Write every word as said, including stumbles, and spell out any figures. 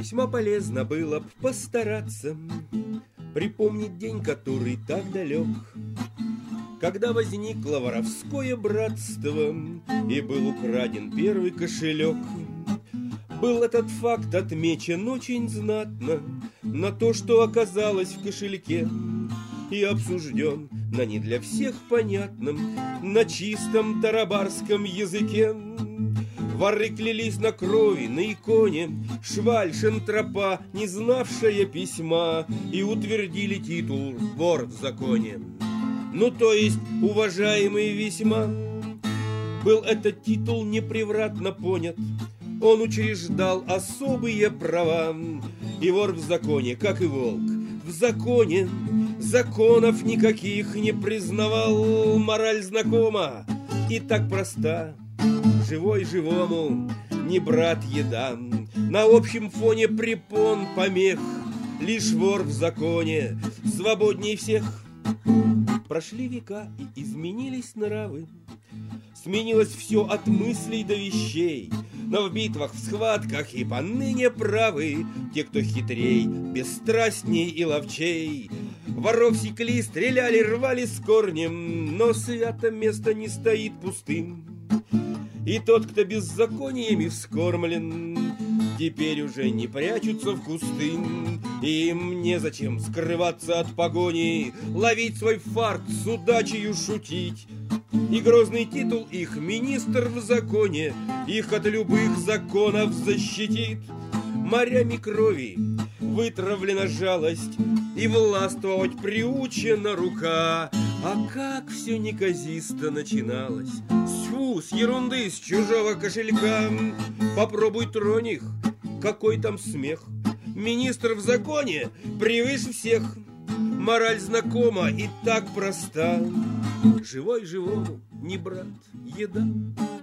Весьма полезно было б постараться припомнить день, который так далек, когда возникло воровское братство и был украден первый кошелек. Был этот факт отмечен очень знатно на то, что оказалось в кошельке, и обсужден на не для всех понятном, на чистом тарабарском языке. Воры клялись на крови, на иконе, шваль, шентропа, не знавшая письма, и утвердили титул «Вор в законе». Ну, то есть, уважаемый весьма. Был этот титул непревратно понят, он учреждал особые права, и вор в законе, как и волк, в законе законов никаких не признавал. Мораль знакома и так проста, живой живому не брат еда. На общем фоне препон помех, лишь вор в законе свободней всех. Прошли века и изменились нравы, сменилось все от мыслей до вещей, но в битвах, в схватках и поныне правы те, кто хитрей, бесстрастней и ловчей. Воров секли, стреляли, рвали с корнем, но свято место не стоит пустым. И тот, кто беззакониями вскормлен, теперь уже не прячутся в кусты. И им незачем скрываться от погони, ловить свой фарт, с удачею шутить. И грозный титул их министр в законе их от любых законов защитит. Морями крови вытравлена жалость, и властвовать приучена рука. А как все неказисто начиналось! Тьфу, с ерунды, с чужого кошелька. Попробуй тронь их, какой там смех. Министр в законе превыше всех. Мораль знакома и так проста. Живой живому не брат еда.